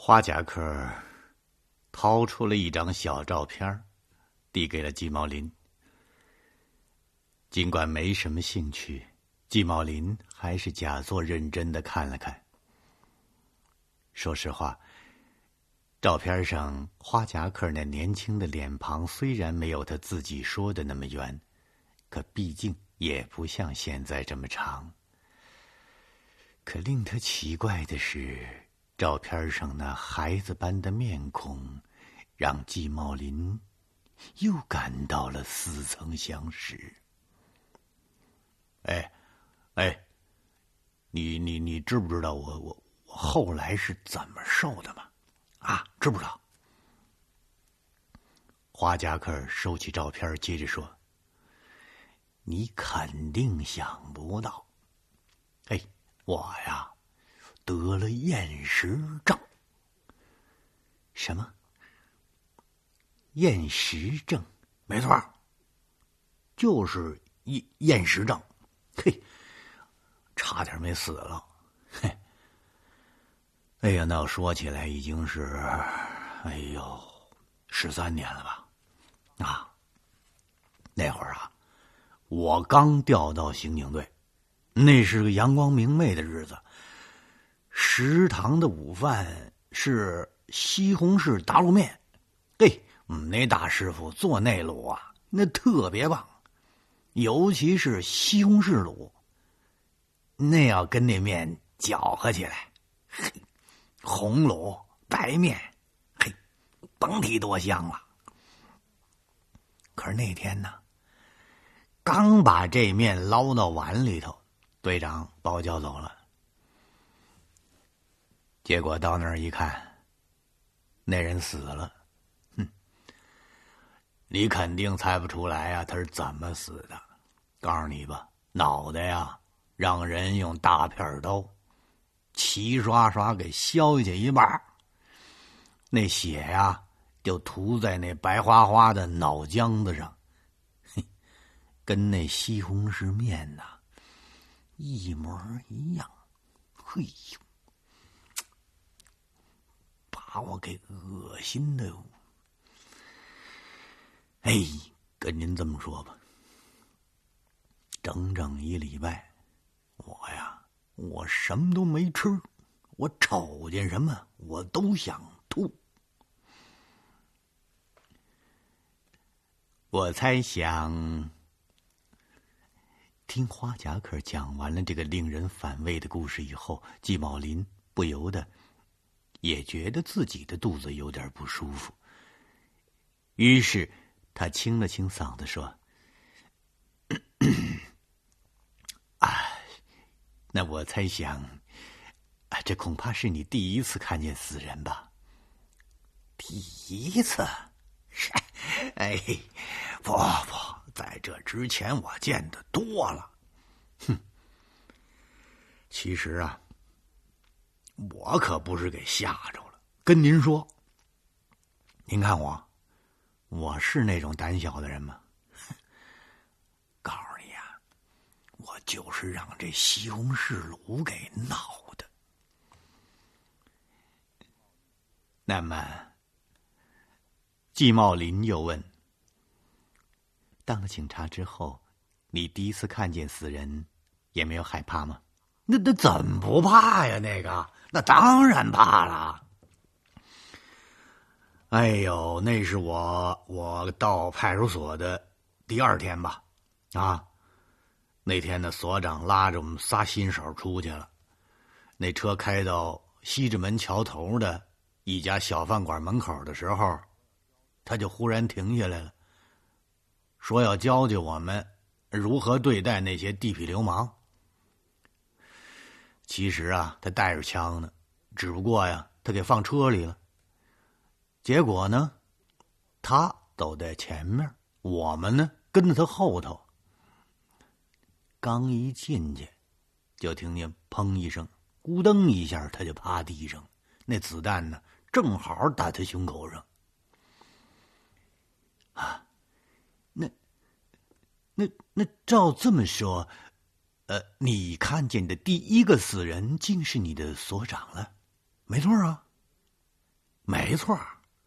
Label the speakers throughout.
Speaker 1: 花夹克掏出了一张小照片，递给了季茂林。尽管没什么兴趣，季茂林还是假作认真的看了看。说实话，照片上花夹克那年轻的脸庞虽然没有他自己说的那么圆，可毕竟也不像现在这么长。可令他奇怪的是，照片上那孩子般的面孔，让季茂林又感到了似曾相识。你知不知道我后来是怎么瘦的吗？啊，知不知道？花夹克收起照片，接着说：“你肯定想不到，我呀，得了厌食症。”什么？厌食症？没错，就是厌食症。差点没死了。那要说起来已经是13年了吧。那会儿啊，我刚调到刑警队，那是个阳光明媚的日子。食堂的午饭是西红柿打卤面。那大师傅做那卤啊，那特别棒，尤其是西红柿卤，那要跟那面搅和起来，红卤白面，甭提多香了。可是那天呢，刚把这面捞到碗里头，队长把我叫走了。结果到那儿一看，那人死了。你肯定猜不出来啊，他是怎么死的。告诉你吧，脑袋呀，让人用大片刀齐刷刷给削下去一半，那血呀就涂在那白花花的脑浆子上，跟那西红柿面呐一模一样。把我给恶心的。跟您这么说吧，整整1礼拜，我什么都没吃，我瞅见什么我都想吐。我猜想，听花夹克讲完了这个令人反胃的故事以后，季茂林不由得也觉得自己的肚子有点不舒服，于是他清了清嗓子说：“那我猜想，这恐怕是你第一次看见死人吧？”第一次？不，在这之前我见得多了。其实啊，我可不是给吓着了。跟您说，您看我是那种胆小的人吗？告诉你呀，我就是让这西红柿卤给闹的。那么，季茂林又问：“当了警察之后，你第一次看见死人，也没有害怕吗？”那怎么不怕呀？那当然怕了。那是我到派出所的第2天吧。那天呢，所长拉着我们仨新手出去了。那车开到西直门桥头的一家小饭馆门口的时候，他就忽然停下来了，说要教教我们如何对待那些地痞流氓。其实啊，他带着枪呢，只不过呀，他给放车里了。结果呢，他走在前面，我们呢跟着他后头。刚一进去，就听见砰一声，咕噔一下，他就趴地上。那子弹呢，正好打他胸口上。那照这么说，你看见的第一个死人竟是你的所长了？没错啊。 没错。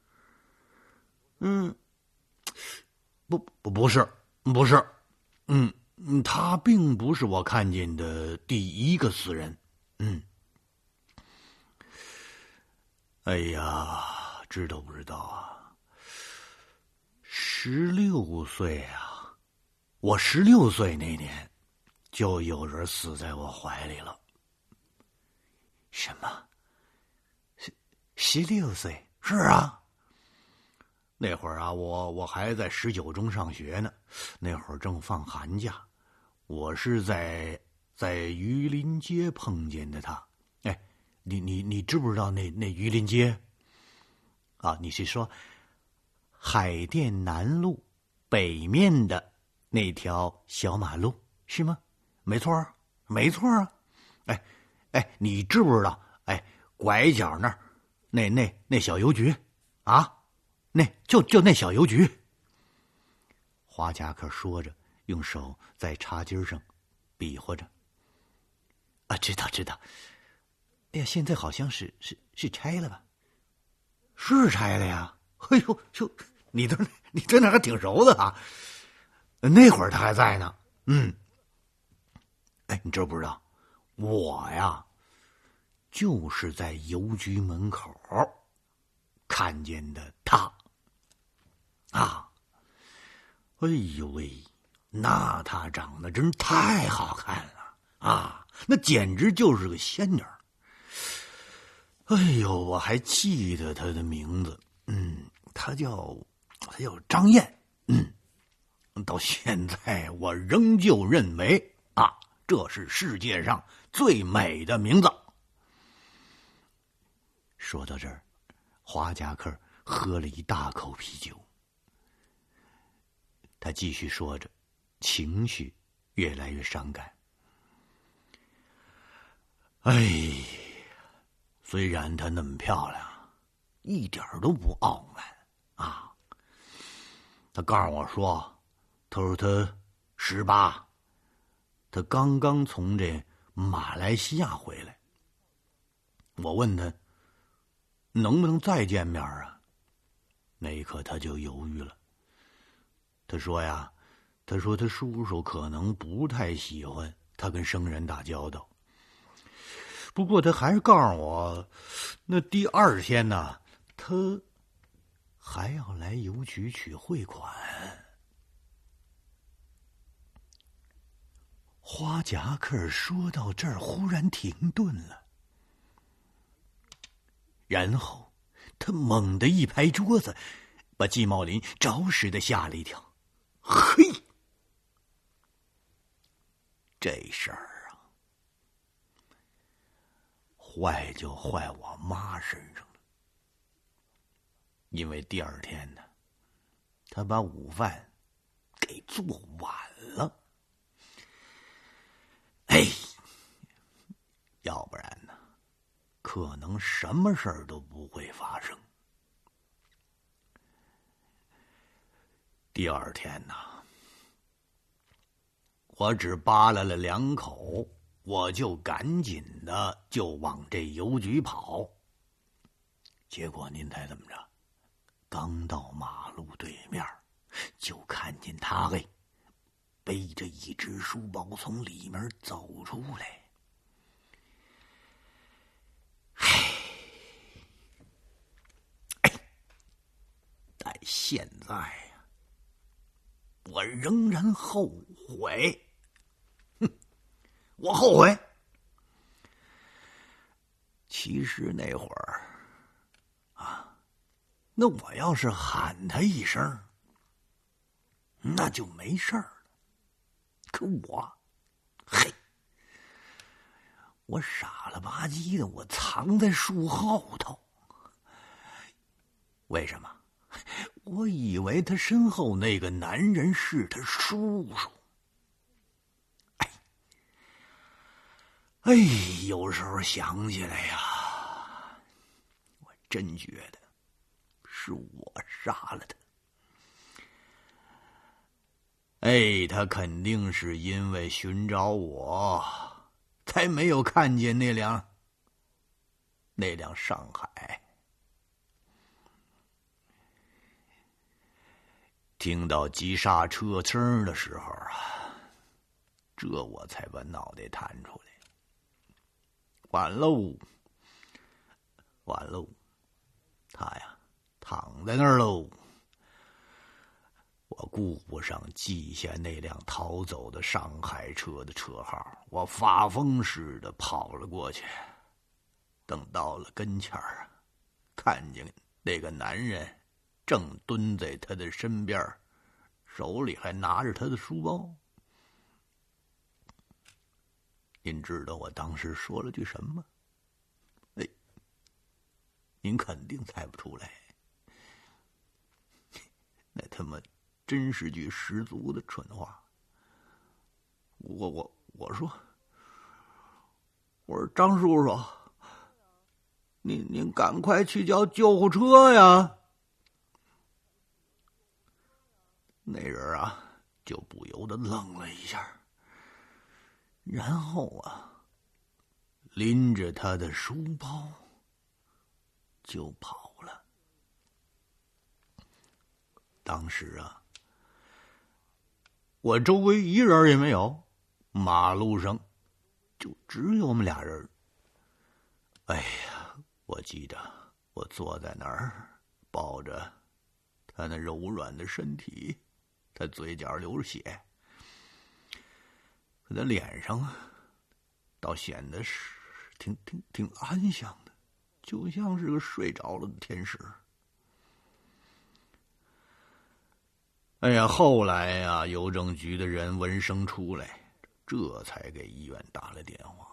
Speaker 1: 不是，他并不是我看见的第一个死人。哎呀，知道不知道啊？16岁啊，我16岁那年，就有人死在我怀里了。
Speaker 2: 什么？16岁？
Speaker 1: 是啊。那会儿啊，我还在19中上学呢，那会儿正放寒假，我是在榆林街碰见的他。哎，你知不知道那榆林街？啊，你是说海淀南路北面的那条小马路是吗？没错啊，没错啊。哎，你知不知道？哎，拐角那儿那小邮局啊？就那小邮局。花夹克说着，用手在茶几上比划着。
Speaker 2: 啊，知道。哎呀，现在好像是拆了吧？
Speaker 1: 是拆了呀。哎呦，你对那还挺熟的啊。那会儿他还在呢。哎，你知不知道？我呀，就是在邮局门口看见的他。啊，哎呦喂，那他长得真太好看了啊！那简直就是个仙女。哎呦，我还记得他的名字，他叫张燕。到现在我仍旧认为啊，这是世界上最美的名字。说到这儿，华夹克喝了一大口啤酒。他继续说着，情绪越来越伤感。哎，虽然她那么漂亮，一点都不傲慢啊。他告诉我说，他说他18，他刚刚从这马来西亚回来。我问他能不能再见面啊？那一刻他就犹豫了。他说呀，他说他叔叔可能不太喜欢他跟生人打交道。不过他还是告诉我，那第2天呢，他还要来邮局取汇款。花夹克说到这儿，忽然停顿了，然后他猛地一拍桌子，把季茂林着实的吓了一跳。嘿，这事儿啊，坏就坏我妈身上了。因为第2天呢，他把午饭给做晚了。哎，要不然呢，可能什么事儿都不会发生。第2天呢，我只扒拉了2口，我就赶紧的就往这邮局跑。结果您猜怎么着？刚到马路对面，就看见他背着一只书包从里面走出来。但现在呀，我仍然后悔。我后悔。其实那会儿啊，那我要是喊他一声，那就没事儿了。可我傻了吧唧的，我藏在树后头。为什么？我以为他身后那个男人是他叔叔。有时候想起来呀，我真觉得是我杀了他。他肯定是因为寻找我，才没有看见那辆上海。 听到急刹车声的时候啊，这我才把脑袋探出来。完喽，完喽，他呀躺在那儿喽。我顾不上记下那辆逃走的上海车的车号，我发疯似的跑了过去。等到了跟前儿，看见那个男人正蹲在他的身边，手里还拿着他的书包。您知道我当时说了句什么？哎，您肯定猜不出来。那他妈真是句十足的蠢话。我说张叔叔，您赶快去叫救护车呀！那人啊，就不由得愣了一下，然后啊，拎着他的书包就跑了。当时啊，我周围一人也没有，马路上就只有我们俩人。哎呀，我记得我坐在那儿，抱着他那柔软的身体，他嘴角流着血，可他脸上倒显得是挺安详的，就像是个睡着了的天使。哎呀，后来呀，邮政局的人闻声出来，这才给医院打了电话。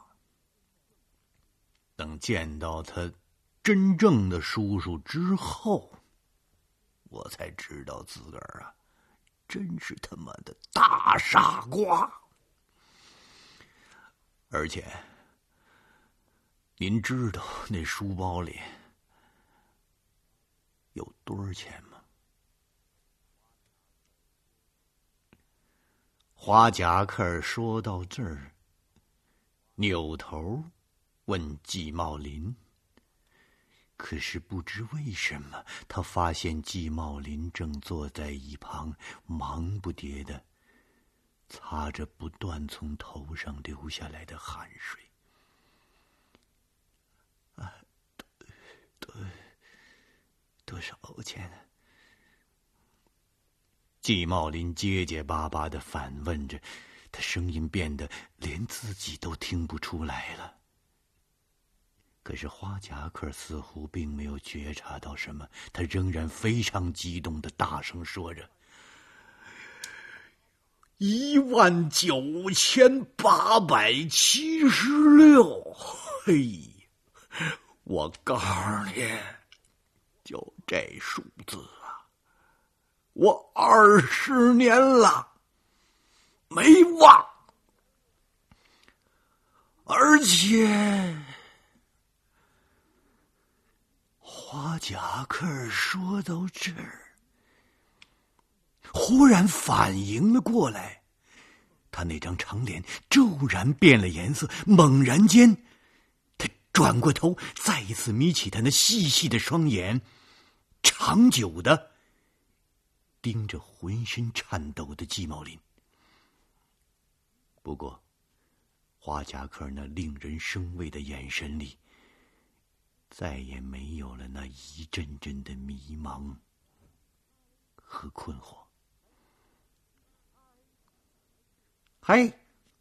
Speaker 1: 等见到他真正的叔叔之后，我才知道自个儿啊，真是他妈的大傻瓜。而且，您知道那书包里有多少钱吗？花夹克说到这儿，扭头问季茂林。可是不知为什么，他发现季茂林正坐在一旁，忙不迭的擦着不断从头上流下来的汗水。多少钱？季茂林结结巴巴的反问着，他声音变得连自己都听不出来了。可是花夹克似乎并没有觉察到什么，他仍然非常激动的大声说着：“19876，嘿，我告诉你，就这数字啊，我20年了没忘，而且……”花夹克说到这儿，忽然反应了过来，他那张长脸骤然变了颜色，猛然间，他转过头，再一次眯起他那细细的双眼，长久的盯着浑身颤抖的季茂林。不过，花夹克那令人生畏的眼神里，再也没有了那一阵阵的迷茫和困惑。嗨，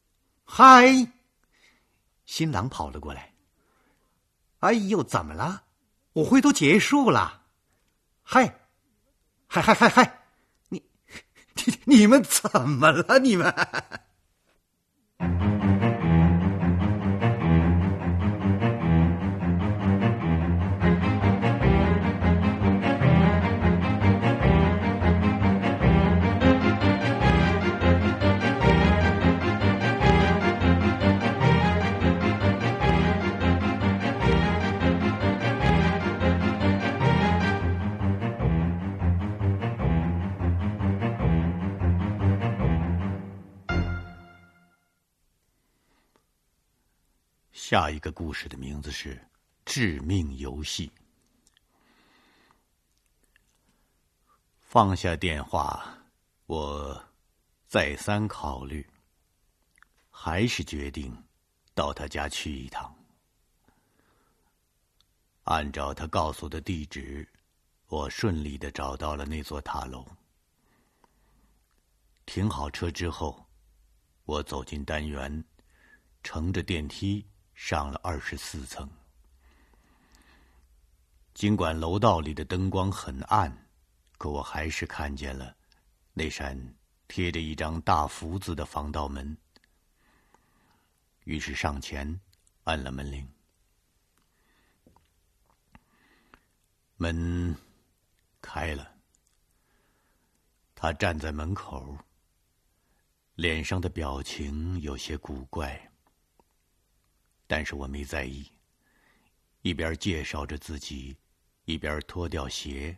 Speaker 1: 新郎跑了过来。哎呦，怎么了？舞会都结束了。嗨，你们怎么了？你们？下一个故事的名字是《致命游戏》。 放下电话，我再三考虑，还是决定到他家去一趟。按照他告诉的地址，我顺利地找到了那座塔楼。停好车之后，我走进单元，乘着电梯上了24层。尽管楼道里的灯光很暗，可我还是看见了那扇贴着一张大福字的防盗门。于是上前按了门铃。门开了，他站在门口，脸上的表情有些古怪，但是我没在意，一边介绍着自己，一边脱掉鞋。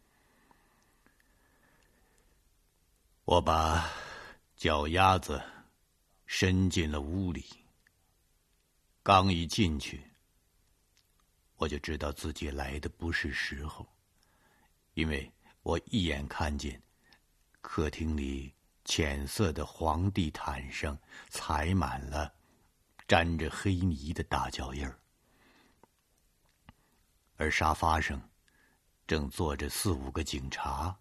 Speaker 1: 我把脚丫子伸进了屋里，刚一进去，我就知道自己来的不是时候，因为我一眼看见客厅里浅色的黄地毯上踩满了沾着黑泥的大脚印儿，而沙发上正坐着4、5个警察。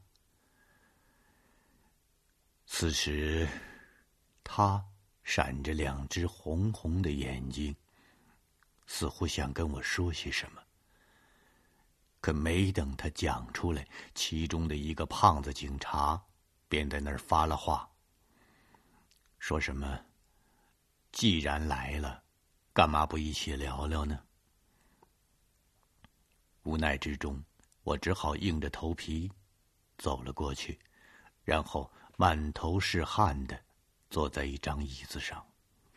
Speaker 1: 此时，他闪着2只红红的眼睛，似乎想跟我说些什么。可没等他讲出来，其中的一个胖子警察便在那儿发了话，说什么既然来了，干嘛不一起聊聊呢？无奈之中，我只好硬着头皮走了过去，然后满头是汗的坐在一张椅子上。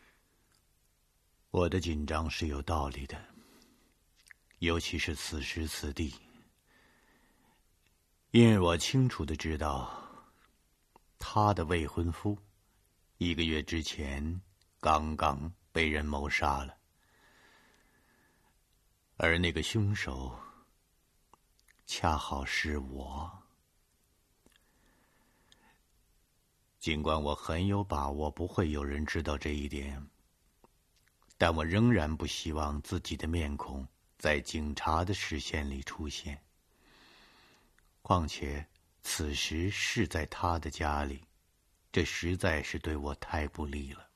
Speaker 1: 我的紧张是有道理的，尤其是此时此地，因为我清楚的知道，他的未婚夫1个月之前刚刚被人谋杀了，而那个凶手恰好是我。尽管我很有把握不会有人知道这一点，但我仍然不希望自己的面孔在警察的视线里出现。况且此时是在他的家里，这实在是对我太不利了。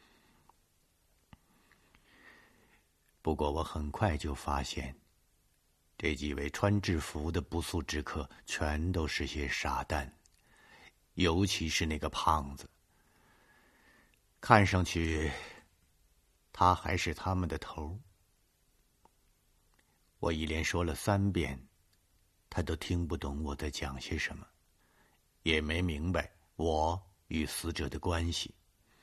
Speaker 1: 不过我很快就发现，这几位穿制服的不速之客全都是些傻蛋，尤其是那个胖子，看上去他还是他们的头。我一连说了3遍，他都听不懂我在讲些什么，也没明白我与死者的关系。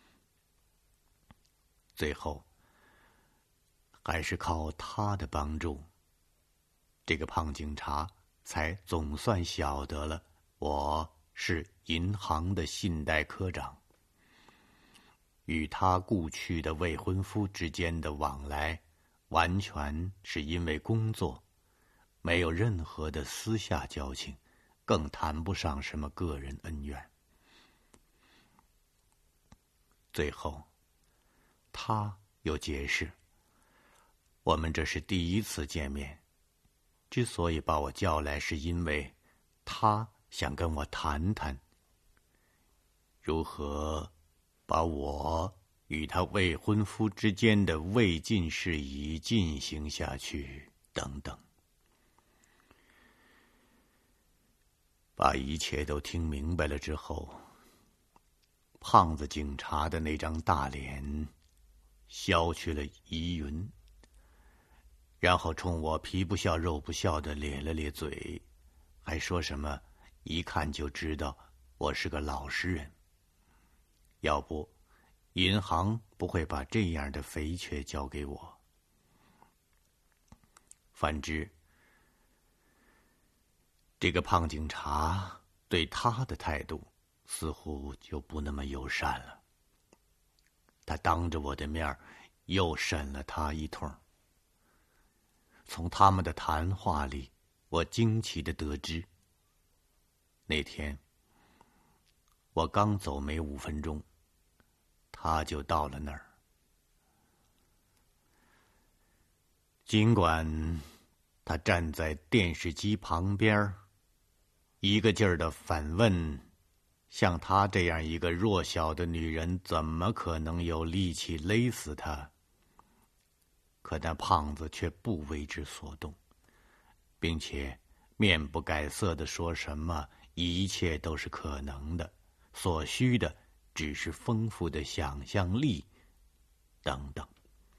Speaker 1: 最后还是靠他的帮助，这个胖警察才总算晓得了我是银行的信贷科长，与他故去的未婚夫之间的往来完全是因为工作，没有任何的私下交情，更谈不上什么个人恩怨。最后他又解释，我们这是第1次见面，之所以把我叫来，是因为他想跟我谈谈如何把我与他未婚夫之间的未尽事宜进行下去等等。把一切都听明白了之后，胖子警察的那张大脸消去了疑云，然后冲我皮不笑肉不笑的咧了咧嘴，还说什么一看就知道我是个老实人，要不银行不会把这样的肥缺交给我。反之，这个胖警察对他的态度似乎就不那么友善了。他当着我的面又审了他一通。从他们的谈话里，我惊奇地得知， 那天，我刚走没5分钟，他就到了那儿。尽管他站在电视机旁边，一个劲儿地反问，像她这样一个弱小的女人，怎么可能有力气勒死他？可那胖子却不为之所动，并且面不改色地说什么一切都是可能的，所需的只是丰富的想象力等等。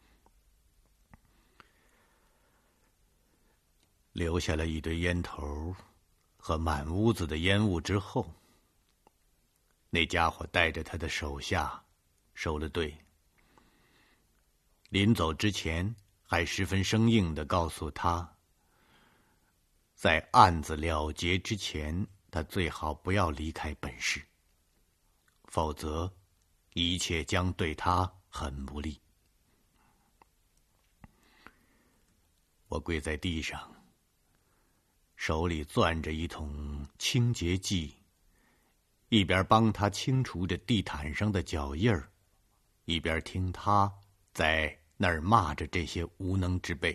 Speaker 1: 留下了一堆烟头和满屋子的烟雾之后，那家伙带着他的手下收了队。临走之前还十分生硬地告诉他，在案子了结之前，他最好不要离开本市，否则一切将对他很不利。我跪在地上，手里攥着一桶清洁剂，一边帮他清除着地毯上的脚印儿，一边听他在那儿骂着这些无能之辈。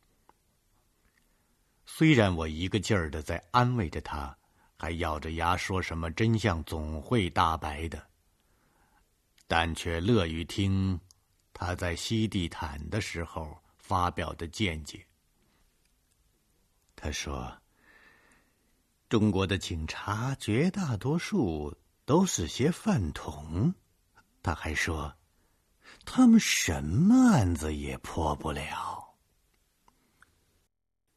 Speaker 1: 虽然我一个劲儿的在安慰着他，还咬着牙说什么真相总会大白的，但却乐于听他在吸地毯的时候发表的见解。他说，中国的警察绝大多数都是些饭桶。他还说，他们什么案子也破不了。